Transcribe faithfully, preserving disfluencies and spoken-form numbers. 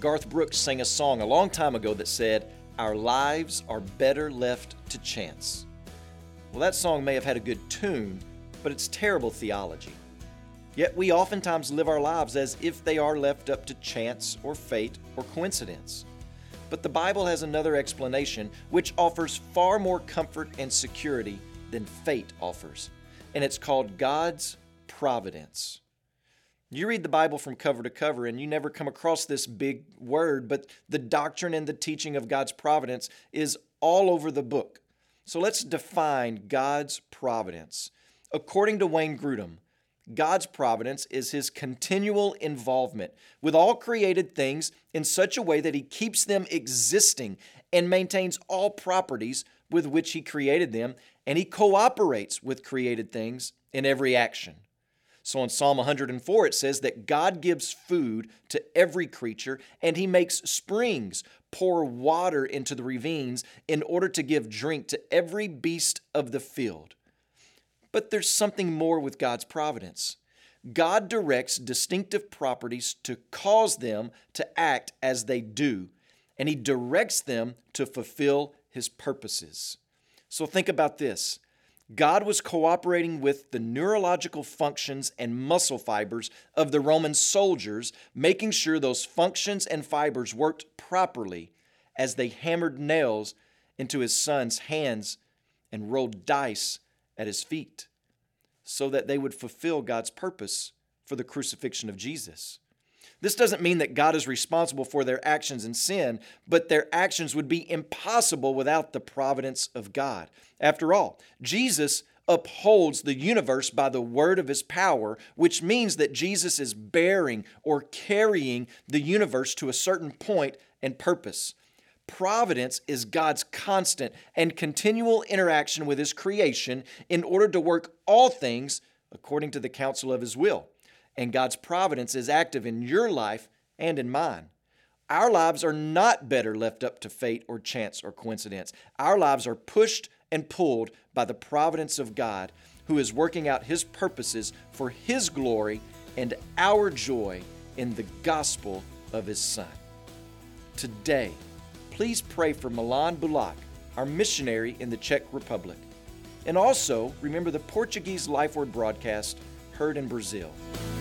Garth Brooks sang a song a long time ago that said, "Our lives are better left to chance." Well, that song may have had a good tune, but it's terrible theology. Yet we oftentimes live our lives as if they are left up to chance or fate or coincidence. But the Bible has another explanation which offers far more comfort and security than fate offers, and it's called God's providence. You read the Bible from cover to cover and you never come across this big word, but the doctrine and the teaching of God's providence is all over the book. So let's define God's providence. According to Wayne Grudem, God's providence is His continual involvement with all created things in such a way that He keeps them existing and maintains all properties with which He created them, and He cooperates with created things in every action. So in Psalm one hundred four, it says that God gives food to every creature, and He makes springs pour water into the ravines in order to give drink to every beast of the field. But there's something more with God's providence. God directs distinctive properties to cause them to act as they do, and He directs them to fulfill His purposes. So think about this. God was cooperating with the neurological functions and muscle fibers of the Roman soldiers, making sure those functions and fibers worked properly as they hammered nails into His Son's hands and rolled dice at His feet, so that they would fulfill God's purpose for the crucifixion of Jesus. This doesn't mean that God is responsible for their actions in sin, but their actions would be impossible without the providence of God. After all, Jesus upholds the universe by the word of His power, which means that Jesus is bearing or carrying the universe to a certain point and purpose. Providence is God's constant and continual interaction with His creation in order to work all things according to the counsel of His will. And God's providence is active in your life and in mine. Our lives are not better left up to fate or chance or coincidence. Our lives are pushed and pulled by the providence of God, who is working out His purposes for His glory and our joy in the gospel of His Son. Today, please pray for Milan Bulak, our missionary in the Czech Republic. And also, remember the Portuguese Life Word broadcast heard in Brazil.